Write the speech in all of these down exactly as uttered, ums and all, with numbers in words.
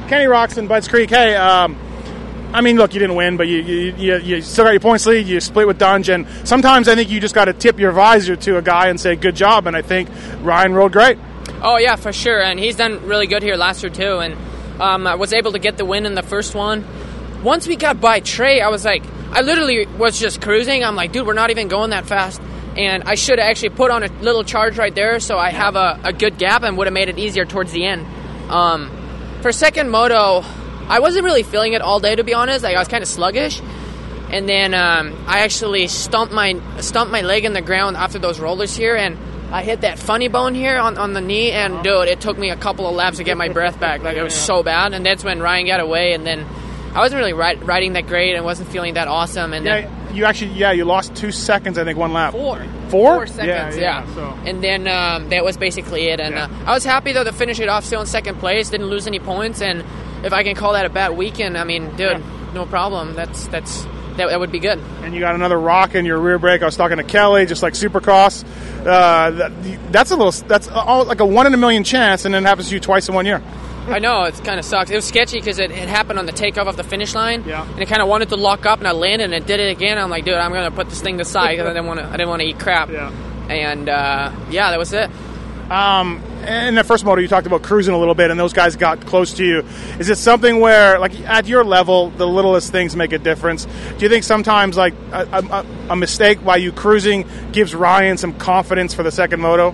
Kenny Roczen, Budds Creek. Hey, um, I mean, look, you didn't win, but you you, you you still got your points lead. You split with Dunge, and sometimes I think you just got to tip your visor to a guy and say, good job, and I think Ryan rode great. Oh, yeah, for sure, and he's done really good here last year, too, and um, I was able to get the win in the first one. Once we got by Trey, I was like, I literally was just cruising. I'm like, dude, we're not even going that fast, and I should have actually put on a little charge right there so I have a, a good gap and would have made it easier towards the end. Um, for second moto, I wasn't really feeling it all day, to be honest. Like, I was kind of sluggish. And then um, I actually stumped my stumped my leg in the ground after those rollers here, and I hit that funny bone here on, on the knee, and, dude, it took me a couple of laps to get my breath back. Like, it was so bad. And that's when Ryan got away, and then I wasn't really ri- riding that great and wasn't feeling that awesome. And yeah, then, you actually, yeah, you lost two seconds, I think, one lap. Four. Four? Four seconds, yeah. yeah. So. And then um, that was basically it. And Yeah. uh, I was happy, though, to finish it off still in second place. Didn't lose any points. And if I can call that a bad weekend, I mean, dude, Yeah. no problem. That's that's that, that would be good. And you got another rock in your rear brake. I was talking to Kelly, just like Supercross. Uh, that, that's a little, that's all, like a one in a million chance, and then it happens to you twice in one year. I know, it kind of sucks. It was sketchy because it, it happened on the takeoff of the finish line, Yeah. and it kind of wanted to lock up, and I landed, and it did it again. I'm like, dude, I'm gonna put this thing aside because I didn't want to. I didn't want to eat crap. Yeah. And uh, yeah, that was it. Um, in the first moto, you talked about cruising a little bit, and those guys got close to you. Is it something where, like, at your level, the littlest things make a difference? Do you think sometimes, like, a, a, a mistake while you cruising gives Ryan some confidence for the second moto?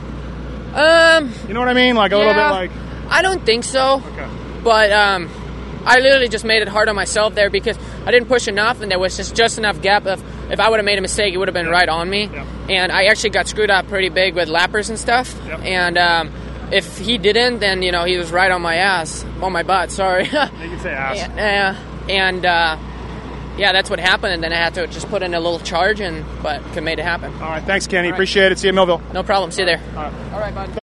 Um, You know what I mean? Like, a little bit yeah. like... I don't think so. Okay. But um, I literally just made it hard on myself there because I didn't push enough, and there was just, just enough gap. If, if I would have made a mistake, it would have been right on me. Yeah. And I actually got screwed up pretty big with lappers and stuff. Yep. And um, if he didn't, then, you know, he was right on my ass. On my butt, sorry. You can say ass. Yeah, and uh, yeah, that's what happened. And then I had to just put in a little charge, and but could made it happen. All right, thanks, Kenny. All right. Appreciate it. See you at Millville. No problem. See you there. All right. All right, bud.